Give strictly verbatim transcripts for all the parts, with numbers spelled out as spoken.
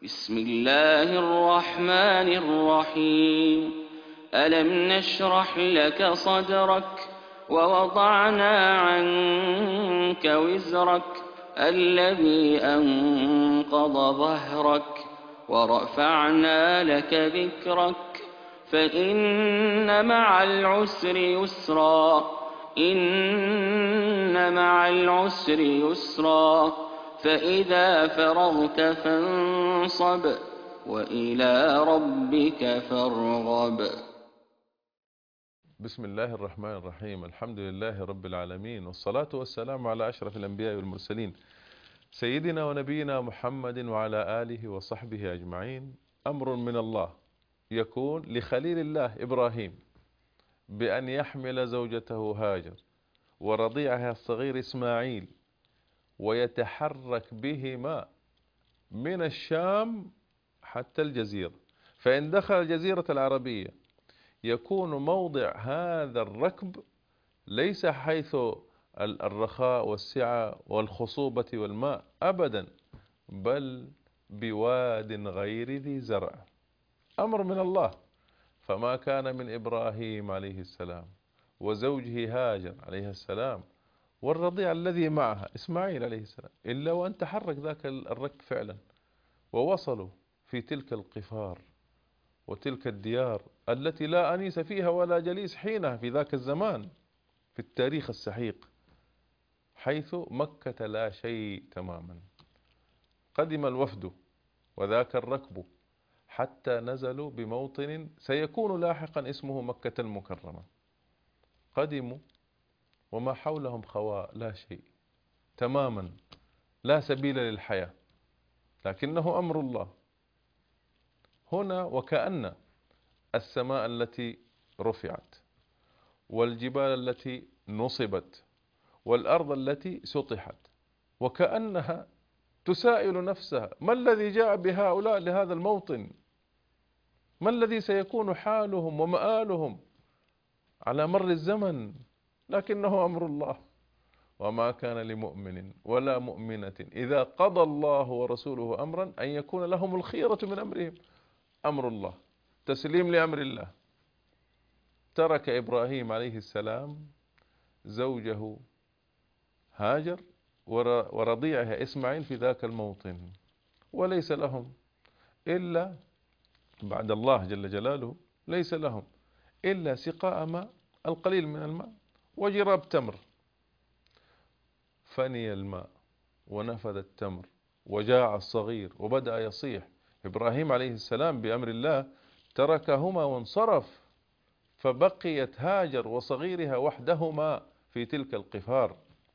بسم الله الرحمن الرحيم. ألم نشرح لك صدرك ووضعنا عنك وزرك الذي أنقض ظهرك ورفعنا لك ذكرك فإن مع العسر يسرا إن مع العسر يسرا فإذا فرغت فانصب وإلى ربك فارغب. بسم الله الرحمن الرحيم. الحمد لله رب العالمين، والصلاة والسلام على أشرف الأنبياء والمرسلين سيدنا ونبينا محمد وعلى آله وصحبه أجمعين. أمر من الله يكون لخليل الله إبراهيم بأن يحمل زوجته هاجر ورضيعها الصغير إسماعيل ويتحرك بهما من الشام حتى الجزيرة، فإن دخل الجزيرة العربية يكون موضع هذا الركب ليس حيث الرخاء والسعة والخصوبة والماء أبدا، بل بواد غير ذي زرع. أمر من الله. فما كان من إبراهيم عليه السلام وزوجه هاجر عليه السلام والرضيع الذي معها إسماعيل عليه السلام إلا وأن تحرك ذاك الركب فعلا، ووصلوا في تلك القفار وتلك الديار التي لا أنيس فيها ولا جليس حينها في ذاك الزمان في التاريخ السحيق، حيث مكة لا شيء تماما. قدم الوفد وذاك الركب حتى نزلوا بموطن سيكون لاحقا اسمه مكة المكرمة. قدموا وما حولهم خواء، لا شيء تماما، لا سبيل للحياة، لكنه أمر الله. هنا وكأن السماء التي رفعت والجبال التي نصبت والأرض التي سطحت وكأنها تسائل نفسها: ما الذي جاء بهؤلاء لهذا الموطن؟ ما الذي سيكون حالهم ومآلهم على مر الزمن؟ لكنه أمر الله. وما كان لمؤمن ولا مؤمنة إذا قضى الله ورسوله أمرا أن يكون لهم الخيرة من أمرهم. أمر الله، تسليم لأمر الله. ترك إبراهيم عليه السلام زوجه هاجر ورضيعها إسماعيل في ذاك الموطن، وليس لهم إلا بعد الله جل جلاله ليس لهم إلا سقاء ماء، القليل من الماء، وجراب تمر. فني الماء ونفذ التمر وجاع الصغير وبدأ يصيح. إبراهيم عليه السلام بأمر الله تركهما وانصرف، فبقيت هاجر وصغيرها وحدهما في تلك القفار.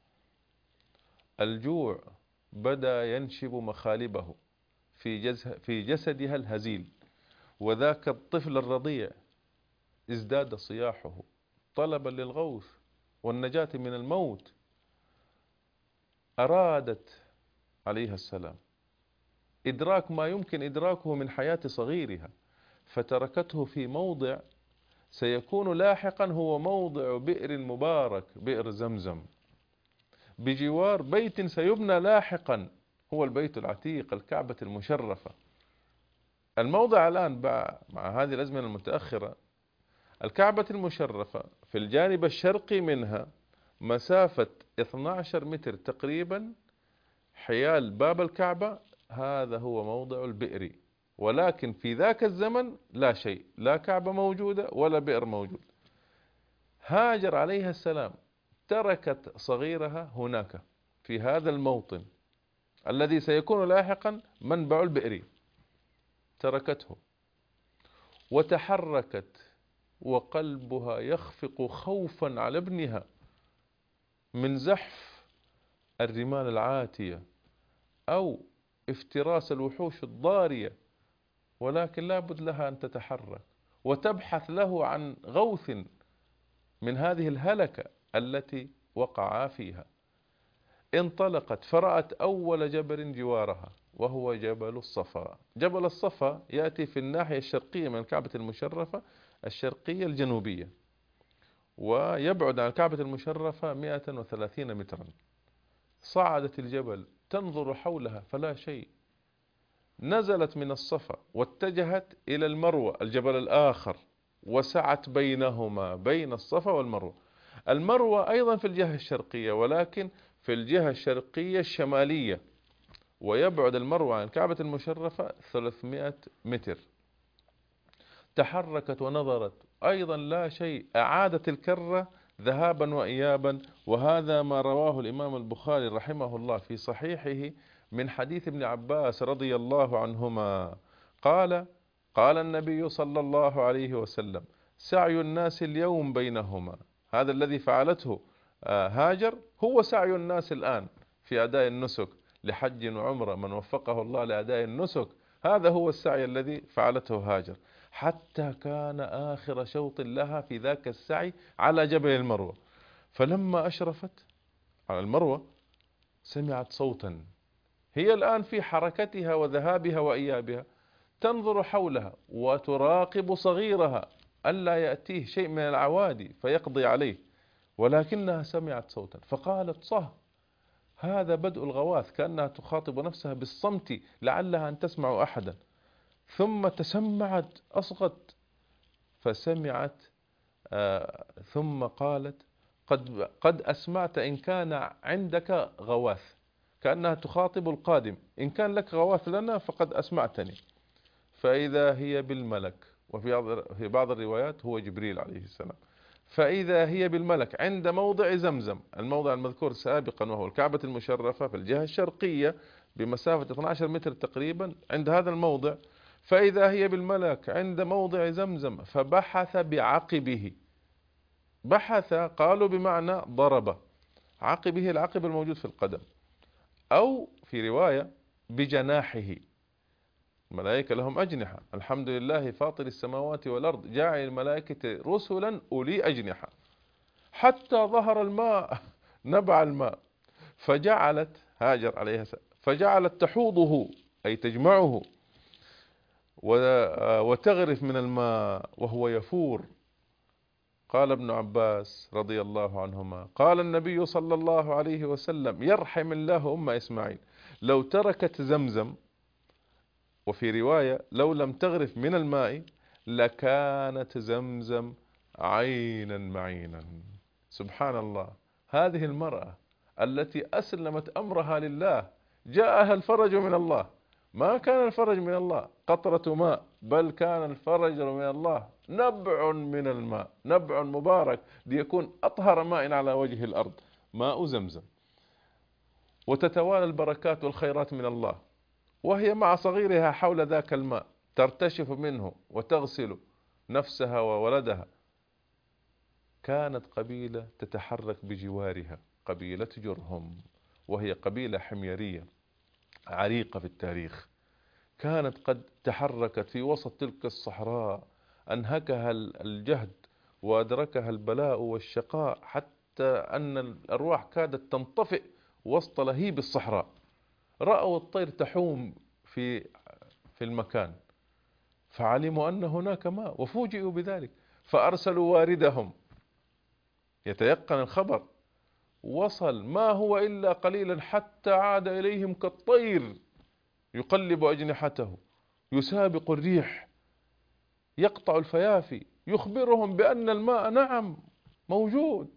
الجوع بدأ ينشب مخالبه في في جسدها الهزيل، وذاك الطفل الرضيع ازداد صياحه طلبا للغوث والنجاة من الموت. أرادت عليها السلام إدراك ما يمكن إدراكه من حياة صغيرها، فتركته في موضع سيكون لاحقا هو موضع بئر مبارك، بئر زمزم، بجوار بيت سيبنى لاحقا هو البيت العتيق، الكعبة المشرفة. الموضع الآن مع هذه الأزمنة المتأخرة، الكعبة المشرفة في الجانب الشرقي منها مسافة اثني عشر متر تقريبا حيال باب الكعبة، هذا هو موضع البئر. ولكن في ذاك الزمن لا شيء، لا كعبة موجودة ولا بئر موجود. هاجر عليها السلام تركت صغيرها هناك في هذا الموطن الذي سيكون لاحقا منبع البئر، تركته وتحركت وقلبها يخفق خوفا على ابنها من زحف الرمال العاتية أو افتراس الوحوش الضارية، ولكن لا بد لها أن تتحرك وتبحث له عن غوث من هذه الهلكة التي وقعا فيها. انطلقت فرأت أول جبل جوارها وهو جبل الصفا. جبل الصفا يأتي في الناحية الشرقية من الكعبة المشرفة، الشرقية الجنوبية، ويبعد عن الكعبة المشرفة مئة وثلاثين مترا. صعدت الجبل تنظر حولها فلا شيء، نزلت من الصفا واتجهت إلى المروة الجبل الآخر، وسعت بينهما بين الصفا والمروة. المروة أيضا في الجهة الشرقية، ولكن في الجهة الشرقية الشمالية، ويبعد المروة عن الكعبة المشرفة ثلاثمائة متر. تحركت ونظرت أيضا لا شيء، أعادت الكرة ذهابا وإيابا. وهذا ما رواه الإمام البخاري رحمه الله في صحيحه من حديث ابن عباس رضي الله عنهما قال: قال النبي صلى الله عليه وسلم: سعي الناس اليوم بينهما. هذا الذي فعلته هاجر هو سعي الناس الآن في أداء النسك لحج وعمرة، من وفقه الله لأداء النسك هذا هو السعي الذي فعلته هاجر، حتى كان آخر شوط لها في ذاك السعي على جبل المروة. فلما أشرفت على المروة سمعت صوتا، هي الآن في حركتها وذهابها وإيابها، تنظر حولها وتراقب صغيرها ألا يأتيه شيء من العوادي فيقضي عليه، ولكنها سمعت صوتا فقالت: صه، هذا بدء الغواث. كأنها تخاطب نفسها بالصمت لعلها أن تسمع أحدا. ثم تسمعت، أصغت فسمعت، آه ثم قالت: قد, قد أسمعت إن كان عندك غواث. كأنها تخاطب القادم: إن كان لك غواث لنا فقد أسمعتني. فإذا هي بالملك، وفي بعض الروايات هو جبريل عليه السلام. فإذا هي بالملك عند موضع زمزم، الموضع المذكور سابقا وهو الكعبة المشرفة في الجهة الشرقية بمسافة اثني عشر متر تقريبا عند هذا الموضع. فإذا هي بالملك عند موضع زمزم فبحث بعقبه. بحث قالوا بمعنى ضرب، عقبه العقب الموجود في القدم، أو في رواية بجناحه. الملائكة لهم أجنحة، الحمد لله فاطر السماوات والأرض جاعل الملائكة رسلا أولي أجنحة، حتى ظهر الماء نبع الماء. فجعلت هاجر عليها السلام فجعلت تحوضه أي تجمعه وتغرف من الماء وهو يفور. قال ابن عباس رضي الله عنهما: قال النبي صلى الله عليه وسلم: يرحم الله أم إسماعيل، لو تركت زمزم، وفي رواية لو لم تغرف من الماء لكانت زمزم عينا معينا. سبحان الله، هذه المرأة التي أسلمت أمرها لله جاءها الفرج من الله. ما كان الفرج من الله قطرة ماء، بل كان الفرج من الله نبع من الماء، نبع مبارك ليكون أطهر ماء على وجه الأرض، ماء زمزم. وتتوالى البركات والخيرات من الله، وهي مع صغيرها حول ذاك الماء ترتشف منه وتغسل نفسها وولدها. كانت قبيلة تتحرك بجوارها، قبيلة جرهم، وهي قبيلة حميرية عريقة في التاريخ. كانت قد تحركت في وسط تلك الصحراء، أنهكها الجهد وأدركها البلاء والشقاء، حتى أن الأرواح كادت تنطفئ وسط لهيب الصحراء. رأوا الطير تحوم في في المكان فعلموا أن هناك ماء، وفوجئوا بذلك فأرسلوا واردهم يتيقن الخبر. وصل ما هو إلا قليلا حتى عاد إليهم كالطير يقلب أجنحته، يسابق الريح، يقطع الفيافي، يخبرهم بأن الماء نعم موجود.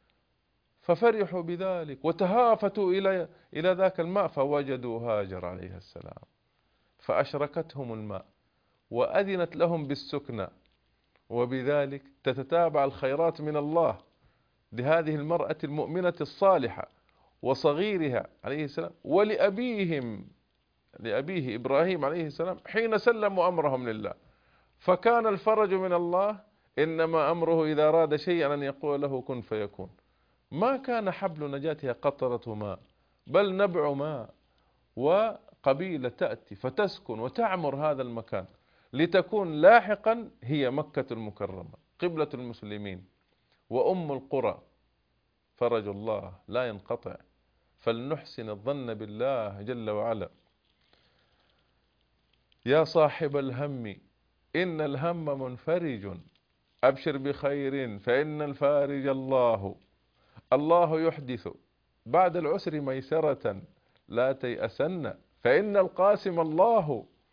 ففرحوا بذلك وتهافتوا إلى إلى ذاك الماء، فوجدوا هاجر عليها السلام، فأشركتهم الماء وأذنت لهم بالسكنى. وبذلك تتتابع الخيرات من الله لهذه المرأة المؤمنة الصالحة وصغيرها عليه السلام، ولأبيهم لأبيه إبراهيم عليه السلام حين سلموا أمرهم لله. فكان الفرج من الله، إنما أمره إذا أراد شيئا أن يقول له كن فيكون. ما كان حبل نجاتها قطرة ماء، بل نبع ماء. وقبيلة تأتي فتسكن وتعمر هذا المكان لتكون لاحقا هي مكة المكرمة قبلة المسلمين وأم القرى. فرج الله لا ينقطع، فلنحسن الظن بالله جل وعلا. يا صاحب الهم إن الهم منفرج، أبشر بخير فإن الفارج الله. الله يحدث بعد العسر ميسرة، لا تيأسن فإن القاسم الله.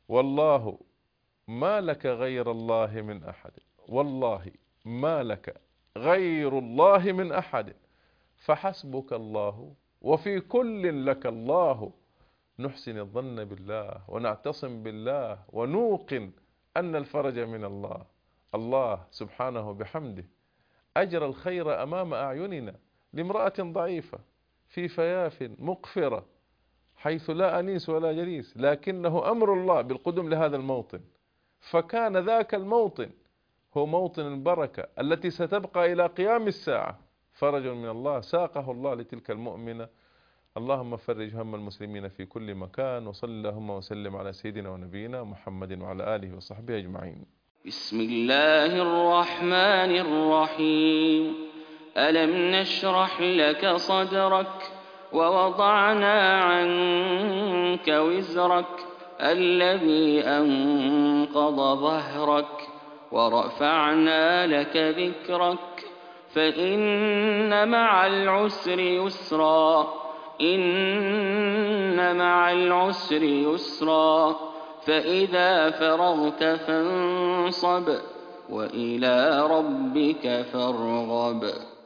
والله ما لك غير الله من أحد، والله ما لك غير الله من أحد، فحسبك الله وفي كل لك الله. نحسن الظن بالله ونعتصم بالله ونوقن أن الفرج من الله. الله سبحانه بحمده أجرى الخير أمام أعيننا لامرأة ضعيفة في فياف مقفرة حيث لا أنيس ولا جليس، لكنه أمر الله بالقدوم لهذا الموطن، فكان ذاك الموطن هو موطن البركة التي ستبقى إلى قيام الساعة. فرج من الله ساقه الله لتلك المؤمنة. اللهم فرج هم المسلمين في كل مكان، وصل اللهم وسلم على سيدنا ونبينا محمد وعلى آله وصحبه أجمعين. بسم الله الرحمن الرحيم. ألم نشرح لك صدرك ووضعنا عنك وزرك الذي أنقض ظهرك ورفعنا لك ذكرك فإن مع العسر يسرا إن مع العسر يسرا فإذا فرغت فانصب وإلى ربك فارغب.